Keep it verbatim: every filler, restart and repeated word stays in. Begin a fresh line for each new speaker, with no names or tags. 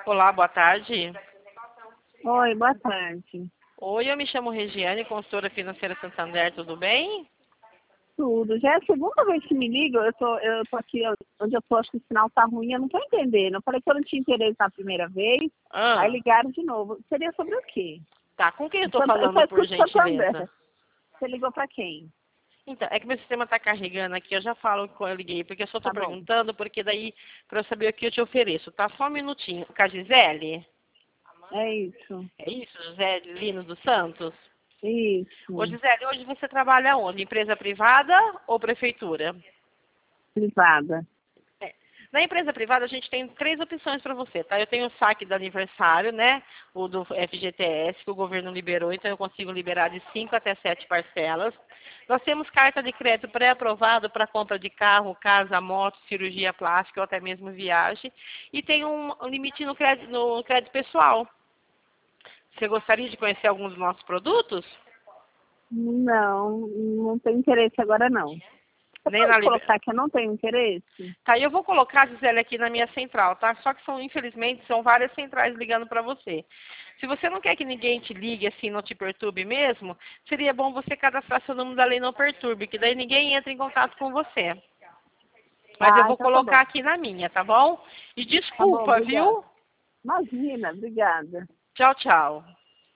Olá, boa tarde.
Oi, boa tarde.
Oi, eu me chamo Regiane, consultora financeira Santander, tudo bem?
Tudo. Já é a segunda vez que me ligam, eu tô, eu tô aqui, eu- onde eu tô, acho que o sinal tá ruim, eu não tô entendendo. Eu falei que eu não tinha interesse na primeira vez, aí
Ah,
ligaram de novo. Seria sobre o quê?
tá, com quem eu tô
Santa- Eu só
falando, por
escuto
gentileza?
Santander. Você ligou pra quem?
Então, é que meu sistema tá carregando aqui, eu já falo que eu liguei, porque eu só tô
Tá bom.
perguntando, porque daí, pra eu saber o que eu te ofereço, tá? Só um minutinho. Com a Gisele?
É isso.
É isso, José Lino dos Santos? Ô,
Isso.
Gisele, hoje você trabalha onde? Empresa privada ou prefeitura?
Privada.
É. Na empresa privada, a gente tem três opções para você, tá? Eu tenho o saque do aniversário, né? O do F G T S, que o governo liberou, então eu consigo liberar de cinco até sete parcelas. Nós temos carta de crédito pré-aprovado para compra de carro, casa, moto, cirurgia plástica ou até mesmo viagem. E tem um um limite no crédito, no crédito pessoal. Você gostaria de conhecer alguns dos nossos produtos?
Não, não tenho interesse agora não. Você
Nem na
pode
liber...
colocar que eu não tenho interesse?
Tá, eu vou colocar, Gisele, aqui na minha central, tá? Só que são, infelizmente, são várias centrais ligando para você. Se você não quer que ninguém te ligue assim, não te perturbe mesmo, seria bom você cadastrar seu número da lei não perturbe, que daí ninguém entra em contato com você. Mas eu
Ah,
vou
então tá
colocar
bom.
aqui na minha, tá bom? E
Tá bom,
desculpa,
obrigada.
viu?
Imagina, obrigada.
Tchau, tchau.